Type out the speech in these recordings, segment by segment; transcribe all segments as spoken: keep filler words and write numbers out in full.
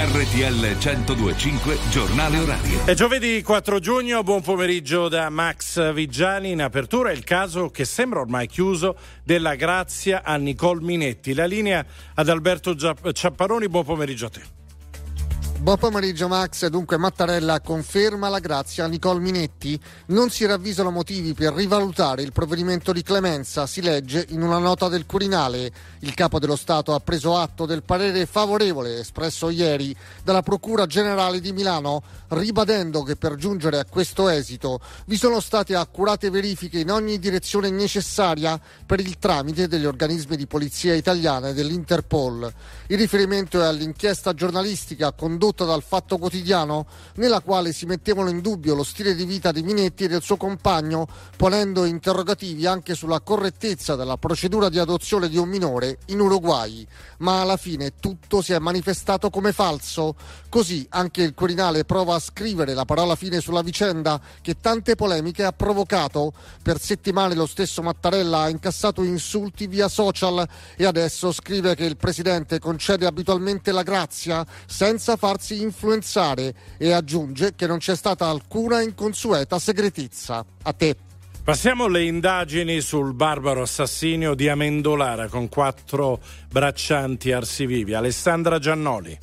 R T L centodue e cinque giornale orario. È giovedì quattro giugno, buon pomeriggio da Max Vigiani. In apertura il caso che sembra ormai chiuso della grazia a Nicole Minetti. La linea ad Alberto Ciapparoni, buon pomeriggio a te. Buon pomeriggio Max, dunque Mattarella conferma la grazia a Nicole Minetti, non si ravvisano motivi per rivalutare il provvedimento di clemenza, si legge in una nota del Quirinale. Il Capo dello Stato ha preso atto del parere favorevole espresso ieri dalla Procura Generale di Milano, ribadendo che per giungere a questo esito vi sono state accurate verifiche in ogni direzione necessaria per il tramite degli organismi di polizia italiana e dell'Interpol. Il riferimento è all'inchiesta giornalistica condotta dal Fatto Quotidiano, nella quale si mettevano in dubbio lo stile di vita di Minetti e del suo compagno, ponendo interrogativi anche sulla correttezza della procedura di adozione di un minore in Uruguay. Ma alla fine tutto si è manifestato come falso. Così anche il Quirinale prova a scrivere la parola fine sulla vicenda che tante polemiche ha provocato. Per settimane lo stesso Mattarella ha incassato insulti via social e adesso scrive che il presidente concede abitualmente la grazia senza farsi influenzare e aggiunge che non c'è stata alcuna inconsueta segretezza. A te. Passiamo alle indagini sul barbaro assassinio di Amendolara con quattro braccianti arsivivi. Alessandra Giannoli.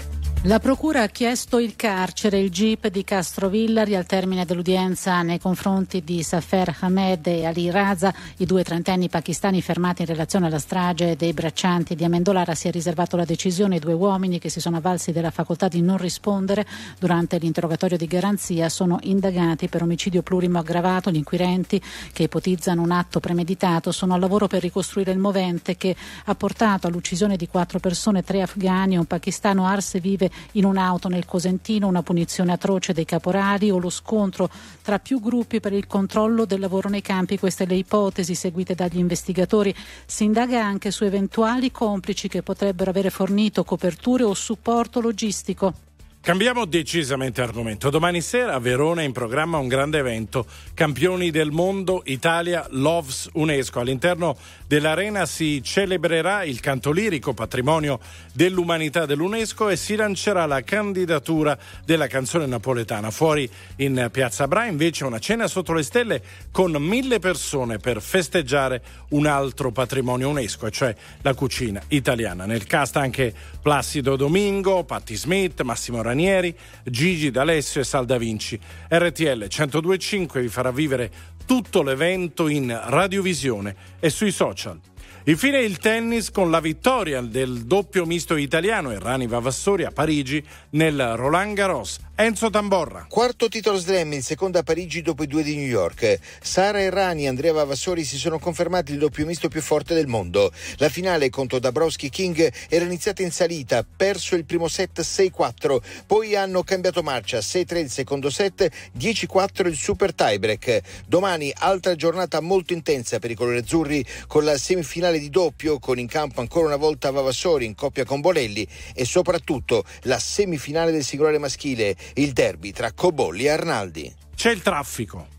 La procura ha chiesto il carcere, il G I P di Castrovillari al termine dell'udienza nei confronti di Safer Ahmed e Ali Raza, i due trentenni pakistani fermati in relazione alla strage dei braccianti di Amendolara. Si è riservato la decisione. I due uomini, che si sono avvalsi della facoltà di non rispondere durante l'interrogatorio di garanzia, sono indagati per omicidio plurimo aggravato. Gli inquirenti, che ipotizzano un atto premeditato, sono al lavoro per ricostruire il movente che ha portato all'uccisione di quattro persone, tre afghani e un pakistano. Arse vive in un'auto nel Cosentino, una punizione atroce dei caporali o lo scontro tra più gruppi per il controllo del lavoro nei campi. Queste le ipotesi seguite dagli investigatori. Si indaga anche su eventuali complici che potrebbero avere fornito coperture o supporto logistico. Cambiamo decisamente argomento. Domani sera a Verona è in programma un grande evento, Campioni del Mondo Italia Loves UNESCO. All'interno dell'arena si celebrerà il canto lirico, patrimonio dell'umanità dell'UNESCO, e si lancerà la candidatura della canzone napoletana. Fuori in Piazza Bra invece una cena sotto le stelle con mille persone per festeggiare un altro patrimonio UNESCO, e cioè la cucina italiana. Nel cast anche Placido Domingo, Patti Smith, Massimo Ranieri, Gigi D'Alessio e Sal Da Vinci. R T L centodue e cinque vi farà vivere tutto l'evento in radiovisione e sui social. Infine il tennis con la vittoria del doppio misto italiano Errani Vavassori a Parigi nel Roland Garros. Enzo Tamborra. Quarto titolo slam, il secondo a Parigi dopo i due di New York. Sara Errani e Andrea Vavassori si sono confermati il doppio misto più forte del mondo. La finale contro Dabrowski King era iniziata in salita, perso il primo set sei quattro, poi hanno cambiato marcia, sei tre il secondo set, dieci quattro il super tiebreak. Domani altra giornata molto intensa per i colori azzurri con la semifinale di doppio, con in campo ancora una volta Vavassori in coppia con Bolelli, e soprattutto la semifinale del singolare maschile, il derby tra Cobolli e Arnaldi. C'è il traffico.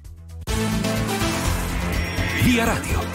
Via Radio.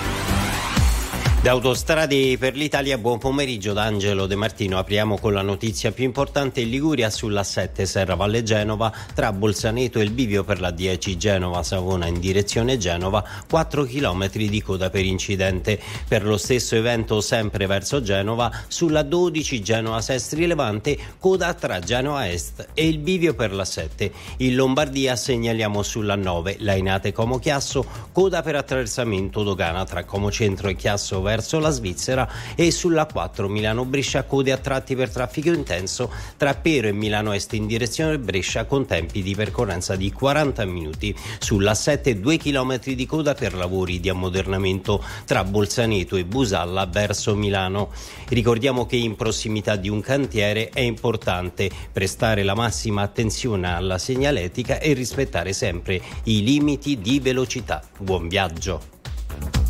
Da Autostrade per l'Italia, buon pomeriggio da Angelo De Martino. Apriamo con la notizia più importante in Liguria sulla sette Serravalle Genova, tra Bolzaneto e il bivio per la dieci Genova Savona in direzione Genova, quattro chilometri di coda per incidente. Per lo stesso evento sempre verso Genova, sulla dodici Genova Sestri Levante, coda tra Genova Est e il bivio per la sette. In Lombardia segnaliamo sulla nove Lainate Como Chiasso, coda per attraversamento dogana tra Como Centro e Chiasso verso la Svizzera, e sulla quattro Milano Brescia, code a tratti per traffico intenso tra Pero e Milano Est in direzione Brescia con tempi di percorrenza di quaranta minuti. Sulla sette due chilometri di coda per lavori di ammodernamento tra Bolzaneto e Busalla verso Milano. Ricordiamo che in prossimità di un cantiere è importante prestare la massima attenzione alla segnaletica e rispettare sempre i limiti di velocità. Buon viaggio.